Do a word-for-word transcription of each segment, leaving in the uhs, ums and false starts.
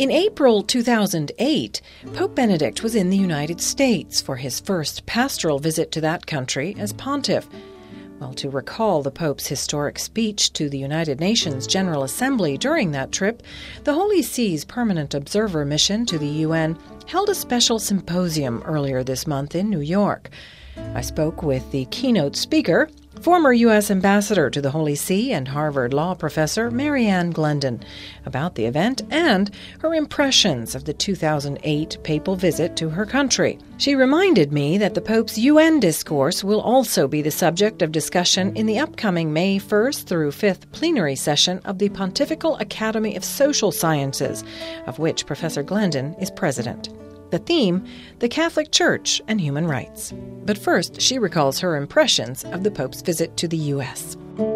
In April two thousand eight, Pope Benedict was in the United States for his first pastoral visit to that country as pontiff. Well, to recall the Pope's historic speech to the United Nations General Assembly during that trip, the Holy See's Permanent Observer Mission to the U N held a special symposium earlier this month in New York. I spoke with the keynote speaker, former U S Ambassador to the Holy See and Harvard Law professor Marianne Glendon, about the event and her impressions of the two thousand eight papal visit to her country. She reminded me that the Pope's U N discourse will also be the subject of discussion in the upcoming May first through fifth plenary session of the Pontifical Academy of Social Sciences, of which Professor Glendon is president. The theme, the Catholic Church and Human Rights. But first, she recalls her impressions of the Pope's visit to the U S.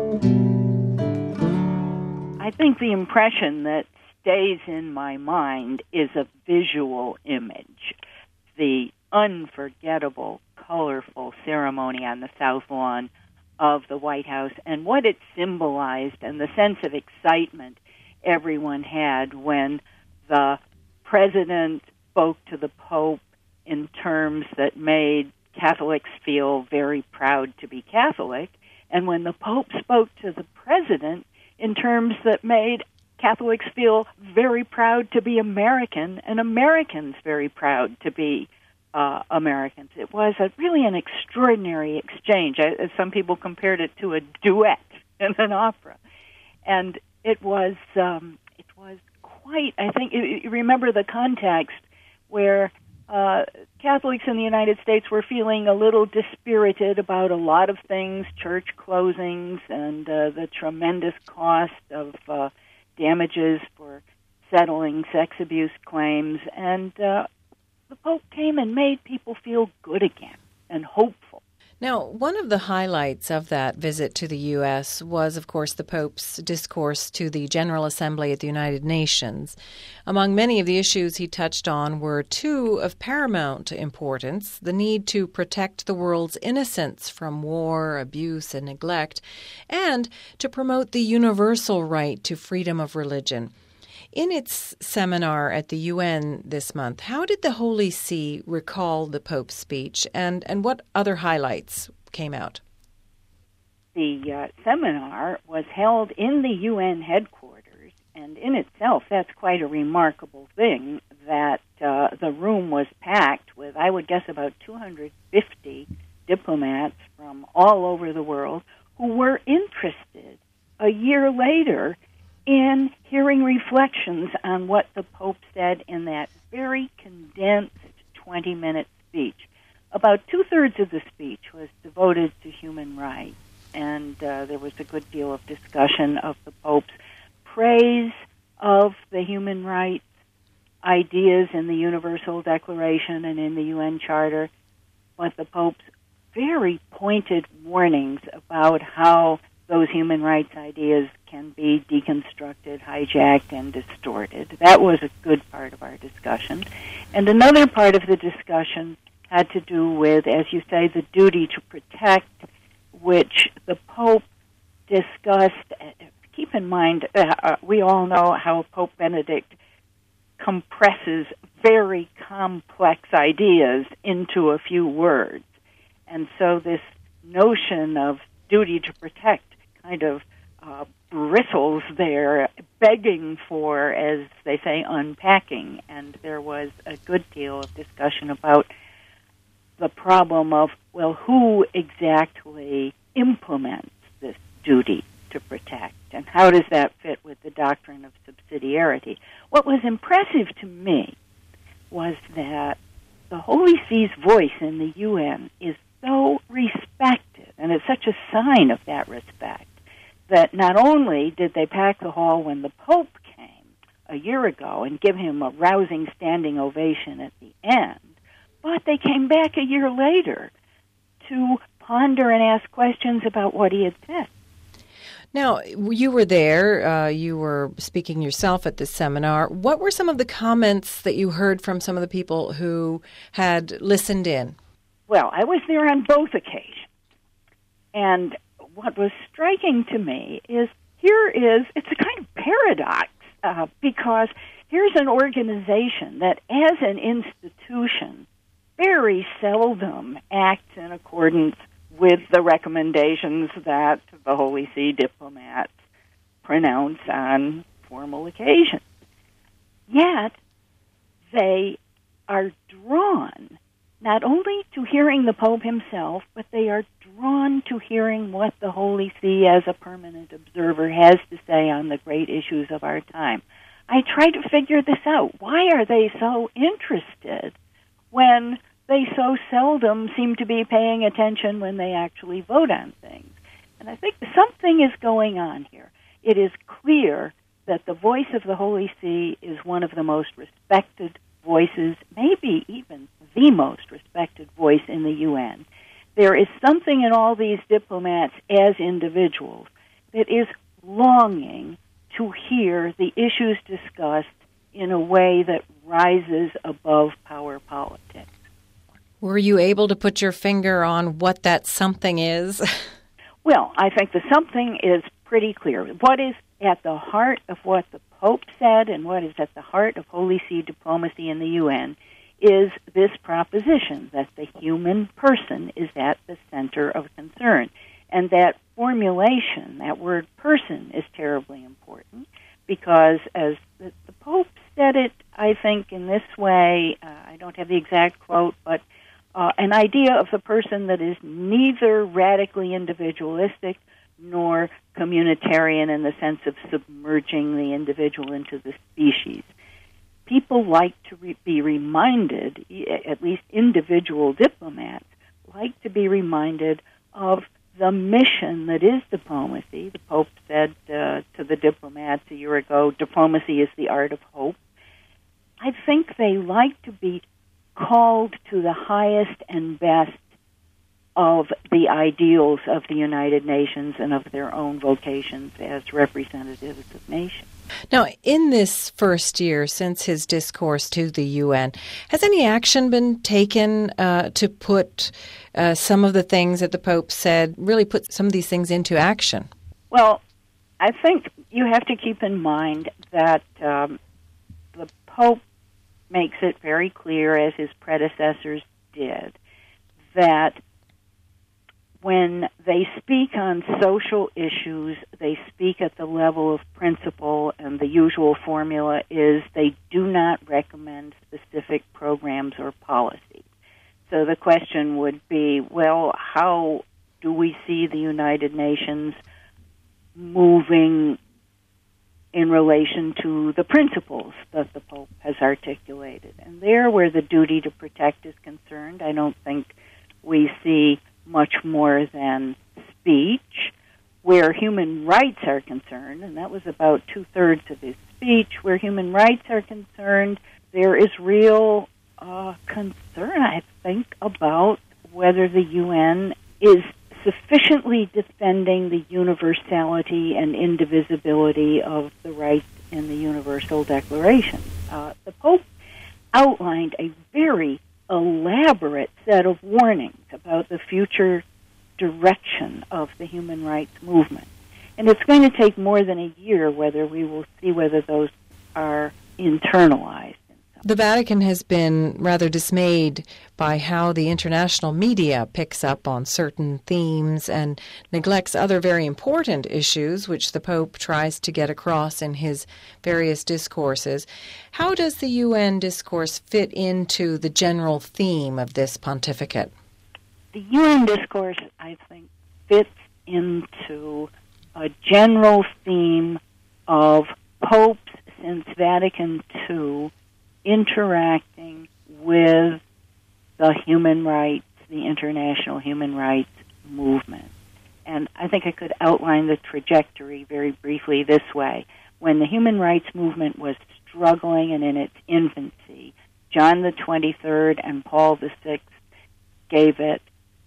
I think the impression that stays in my mind is a visual image. The unforgettable, colorful ceremony on the South Lawn of the White House and what it symbolized and the sense of excitement everyone had when the president spoke to the Pope in terms that made Catholics feel very proud to be Catholic, and when the Pope spoke to the President in terms that made Catholics feel very proud to be American, and Americans very proud to be uh, Americans. It was a, really an extraordinary exchange. As some people compared it to a duet in an opera, and it was um, it was quite. I think you remember the context where uh, Catholics in the United States were feeling a little dispirited about a lot of things, church closings and uh, the tremendous cost of uh, damages for settling sex abuse claims. And uh, the Pope came and made people feel good again and hopeful. Now, one of the highlights of that visit to the U S was, of course, the Pope's discourse to the General Assembly at the United Nations. Among many of the issues he touched on were two of paramount importance: the need to protect the world's innocents from war, abuse, and neglect, and to promote the universal right to freedom of religion. In its seminar at the U N this month, how did the Holy See recall the Pope's speech, and, and what other highlights came out? The uh, seminar was held in the U N headquarters, and in itself, that's quite a remarkable thing that uh, the room was packed with, I would guess, about two hundred fifty diplomats from all over the world who were interested a year later in hearing reflections on what the Pope said in that very condensed twenty-minute speech. About two-thirds of the speech was devoted to human rights, and uh, there was a good deal of discussion of the Pope's praise of the human rights ideas in the Universal Declaration and in the U N Charter, but the Pope's very pointed warnings about how those human rights ideas can be deconstructed, hijacked, and distorted. That was a good part of our discussion. And another part of the discussion had to do with, as you say, the duty to protect, which the Pope discussed. Keep in mind, uh, we all know how Pope Benedict compresses very complex ideas into a few words. And so this notion of duty to protect kind of uh, bristles there, begging for, as they say, unpacking. And there was a good deal of discussion about the problem of, well, who exactly implements this duty to protect, and how does that fit with the doctrine of subsidiarity? What was impressive to me was that the Holy See's voice in the U N is so respected, and it's such a sign of that respect, that not only did they pack the hall when the Pope came a year ago and give him a rousing standing ovation at the end, but they came back a year later to ponder and ask questions about what he had said. Now, you were there, uh, you were speaking yourself at this seminar. What were some of the comments that you heard from some of the people who had listened in? Well, I was there on both occasions. And what was striking to me is here is, it's a kind of paradox, uh, because here's an organization that, as an institution, very seldom acts in accordance with the recommendations that the Holy See diplomats pronounce on formal occasions. Yet, they are drawn not only to hearing the Pope himself, but they are drawn to hearing what the Holy See as a permanent observer has to say on the great issues of our time. I try to figure this out. Why are they so interested when they so seldom seem to be paying attention when they actually vote on things? And I think something is going on here. It is clear that the voice of the Holy See is one of the most respected voices, maybe even the most respected voice in the U N. There is something in all these diplomats as individuals that is longing to hear the issues discussed in a way that rises above power politics. Were you able to put your finger on what that something is? Well, I think the something is pretty clear. What is at the heart of what the Pope said and what is at the heart of Holy See diplomacy in the U N is this proposition that the human person is at the center of concern. And that formulation, that word person, is terribly important because, as the, the Pope said it, I think, in this way, uh, I don't have the exact quote, but uh, an idea of the person that is neither radically individualistic nor communitarian in the sense of submerging the individual into the species. People like to re- be reminded, at least individual diplomats, like to be reminded of the mission that is diplomacy. The Pope said uh, to the diplomats a year ago, diplomacy is the art of hope. I think they like to be called to the highest and best of the ideals of the United Nations and of their own vocations as representatives of nations. Now, in this first year since his discourse to the U N, has any action been taken uh, to put uh, some of the things that the Pope said, really put some of these things into action? Well, I think you have to keep in mind that um, the Pope makes it very clear, as his predecessors did, that when they speak on social issues, they speak at the level of principle, and the usual formula is they do not recommend specific programs or policies. So the question would be, well, how do we see the United Nations moving in relation to the principles that the Pope has articulated? And there, where the duty to protect is concerned, I don't think we see much more than speech. Where human rights are concerned, and that was about two-thirds of his speech, where human rights are concerned, there is real uh, concern, I think, about whether the U N is sufficiently defending the universality and indivisibility of the rights in the Universal Declaration. Uh, the Pope outlined a very elaborate set of warnings about the future direction of the human rights movement. And it's going to take more than a year whether we will see whether those are internalized. The Vatican has been rather dismayed by how the international media picks up on certain themes and neglects other very important issues which the Pope tries to get across in his various discourses. How does the U N discourse fit into the general theme of this pontificate? The U N discourse, I think, fits into a general theme of popes since Vatican Two interacting with the human rights, the international human rights movement. And I think I could outline the trajectory very briefly this way. When the human rights movement was struggling and in its infancy, John the twenty-third and Paul the sixth gave it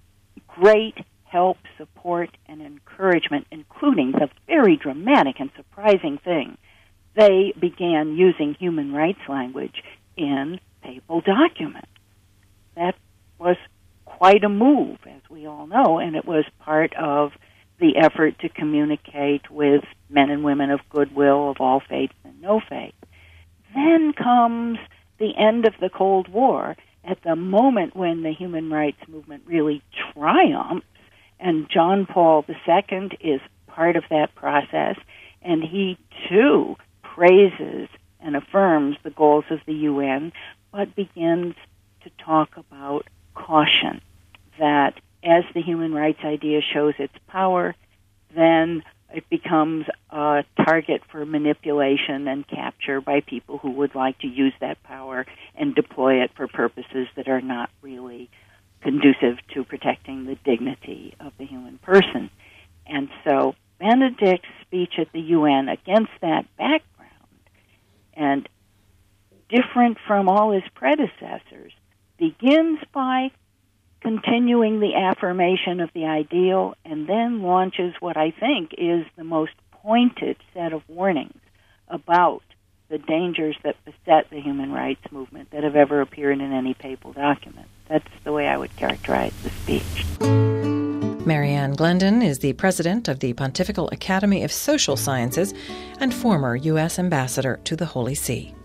great help, support, and encouragement, including the very dramatic and surprising thing. They began using human rights language in papal documents. That was quite a move, as we all know, and it was part of the effort to communicate with men and women of goodwill of all faiths and no faith. Then comes the end of the Cold War, at the moment when the human rights movement really triumphs, and John Paul the Second is part of that process, and he, too, praises and affirms the goals of the U N, but begins to talk about caution, that as the human rights idea shows its power, then it becomes a target for manipulation and capture by people who would like to use that power and deploy it for purposes that are not really conducive to protecting the dignity of the human person. And so Benedict's speech at the U N, against that background, and different from all his predecessors, begins by continuing the affirmation of the ideal, and then launches what I think is the most pointed set of warnings about the dangers that beset the human rights movement that have ever appeared in any papal document. That's the way I would characterize the speech. Marianne Glendon is the president of the Pontifical Academy of Social Sciences and former U S Ambassador to the Holy See.